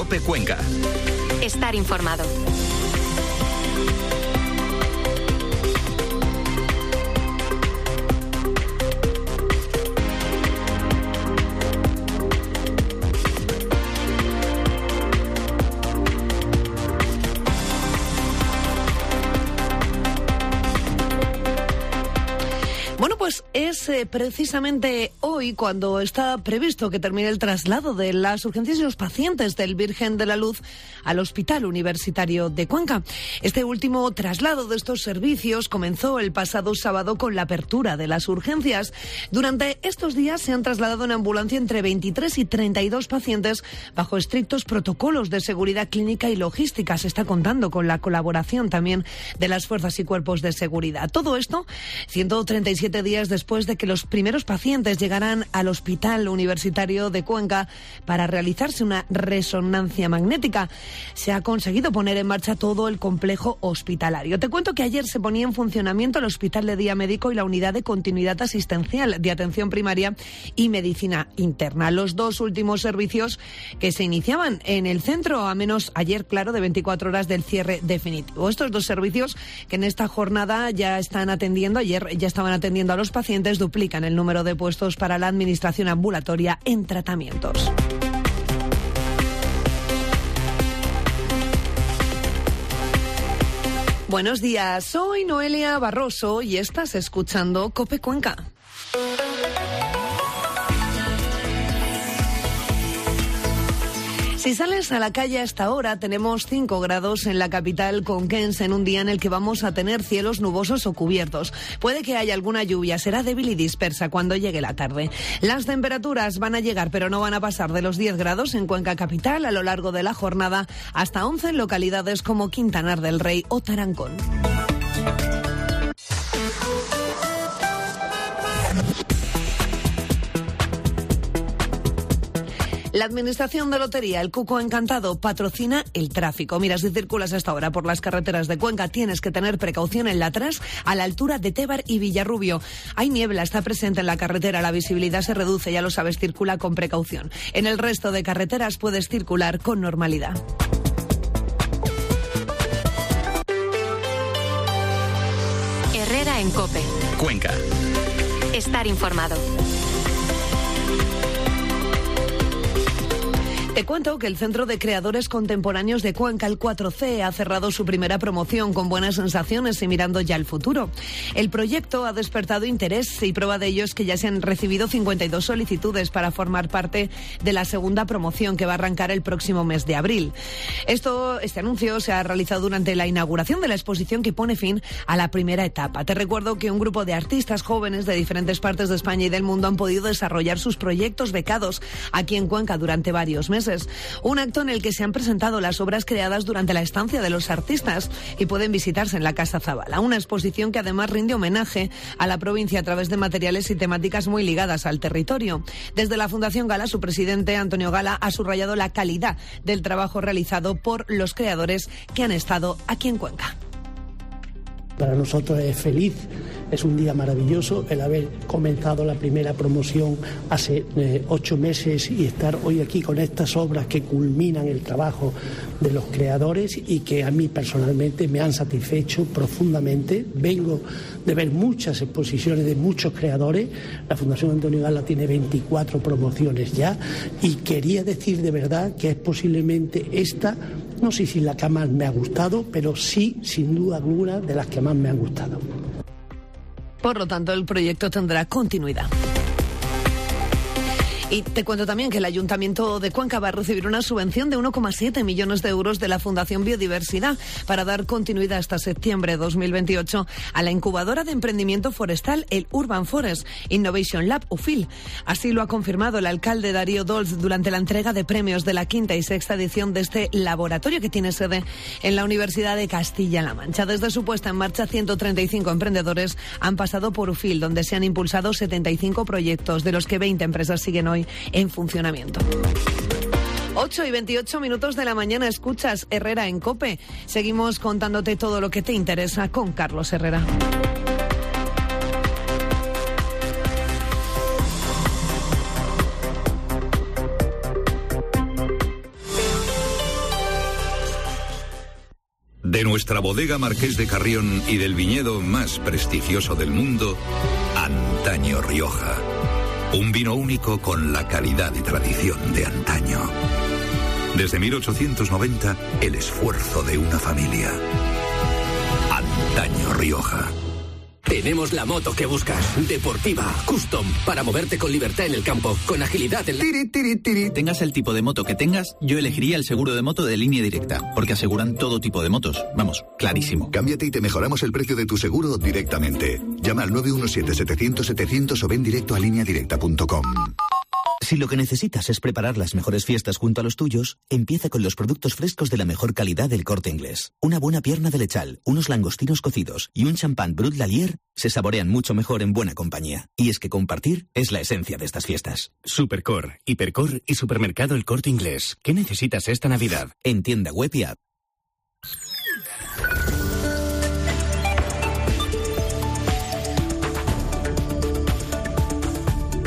COPE Cuenca. Estar informado. Pues es precisamente hoy cuando está previsto que termine el traslado de las urgencias de los pacientes del Virgen de la Luz al Hospital Universitario de Cuenca. Este último traslado de estos servicios comenzó el pasado sábado con la apertura de las urgencias. Durante estos días se han trasladado en ambulancia entre 23 y 32 pacientes bajo estrictos protocolos de seguridad clínica y logística. Se está contando con la colaboración también de las fuerzas y cuerpos de seguridad. Todo esto 137 días después de que los primeros pacientes llegaran al Hospital Universitario de Cuenca para realizarse una resonancia magnética. Se ha conseguido poner en marcha todo el complejo hospitalario. Te cuento que ayer se ponía en funcionamiento el Hospital de Día Médico y la Unidad de Continuidad Asistencial de Atención Primaria y Medicina Interna. Los dos últimos servicios que se iniciaban en el centro, a menos ayer, claro, de 24 horas del cierre definitivo. Estos dos servicios que en esta jornada ya están atendiendo, ayer ya estaban atendiendo a los pacientes, duplican el número de puestos para la administración ambulatoria en tratamientos. Buenos días, soy Noelia Barroso y estás escuchando COPE Cuenca. Si sales a la calle a esta hora, tenemos 5 grados en la capital conquense en un día en el que vamos a tener cielos nubosos o cubiertos. Puede que haya alguna lluvia, será débil y dispersa cuando llegue la tarde. Las temperaturas van a llegar, pero no van a pasar de los 10 grados en Cuenca capital a lo largo de la jornada, hasta 11 en localidades como Quintanar del Rey o Tarancón. La Administración de Lotería, el Cuco Encantado, patrocina el tráfico. Mira, si circulas hasta ahora por las carreteras de Cuenca, tienes que tener precaución en la atrás, a la altura de Tébar y Villarrubio. Hay niebla, está presente en la carretera, la visibilidad se reduce, ya lo sabes, circula con precaución. En el resto de carreteras puedes circular con normalidad. Herrera en COPE. Cuenca. Estar informado. Te cuento que el Centro de Creadores Contemporáneos de Cuenca, el 4C, ha cerrado su primera promoción con buenas sensaciones y mirando ya al futuro. El proyecto ha despertado interés y prueba de ello es que ya se han recibido 52 solicitudes para formar parte de la segunda promoción que va a arrancar el próximo mes de abril. Este anuncio se ha realizado durante la inauguración de la exposición que pone fin a la primera etapa. Te recuerdo que un grupo de artistas jóvenes de diferentes partes de España y del mundo han podido desarrollar sus proyectos becados aquí en Cuenca durante varios meses. Un acto en el que se han presentado las obras creadas durante la estancia de los artistas y pueden visitarse en la Casa Zabala. Una exposición que además rinde homenaje a la provincia a través de materiales y temáticas muy ligadas al territorio. Desde la Fundación Gala, su presidente Antonio Gala ha subrayado la calidad del trabajo realizado por los creadores que han estado aquí en Cuenca. Para nosotros es feliz, es un día maravilloso el haber comenzado la primera promoción hace 8 meses y estar hoy aquí con estas obras que culminan el trabajo de los creadores y que a mí personalmente me han satisfecho profundamente. Vengo de ver muchas exposiciones de muchos creadores. La Fundación Antonio Gala tiene 24 promociones ya y quería decir de verdad que es posiblemente esta, no sé si la que más me ha gustado, pero sí, sin duda alguna, de las que más me han gustado. Por lo tanto, el proyecto tendrá continuidad. Y te cuento también que el Ayuntamiento de Cuenca va a recibir una subvención de 1,7 millones de euros de la Fundación Biodiversidad para dar continuidad hasta septiembre de 2028 a la incubadora de emprendimiento forestal, el Urban Forest Innovation Lab, UFIL. Así lo ha confirmado el alcalde Darío Dolz durante la entrega de premios de la 5ª y 6ª edición de este laboratorio que tiene sede en la Universidad de Castilla-La Mancha. Desde su puesta en marcha, 135 emprendedores han pasado por UFIL, donde se han impulsado 75 proyectos, de los que 20 empresas siguen hoy en funcionamiento. 8:28 de la mañana, escuchas Herrera en COPE. Seguimos contándote todo lo que te interesa con Carlos Herrera. De nuestra bodega Marqués de Carrión y del viñedo más prestigioso del mundo, Antaño Rioja. Un vino único con la calidad y tradición de antaño. Desde 1890, el esfuerzo de una familia. Antaño Rioja. Tenemos la moto que buscas. Deportiva, custom, para moverte con libertad en el campo, con agilidad en la... Tengas el tipo de moto que tengas, yo elegiría el seguro de moto de Línea Directa, porque aseguran todo tipo de motos. Vamos, clarísimo. Cámbiate y te mejoramos el precio de tu seguro directamente. Llama al 917-700-700 o ven directo a lineadirecta.com. Si lo que necesitas es preparar las mejores fiestas junto a los tuyos, empieza con los productos frescos de la mejor calidad del Corte Inglés. Una buena pierna de lechal, unos langostinos cocidos y un champán Brut Lalier se saborean mucho mejor en buena compañía. Y es que compartir es la esencia de estas fiestas. Supercor, Hipercor y Supermercado El Corte Inglés. ¿Qué necesitas esta Navidad? En tienda web y app.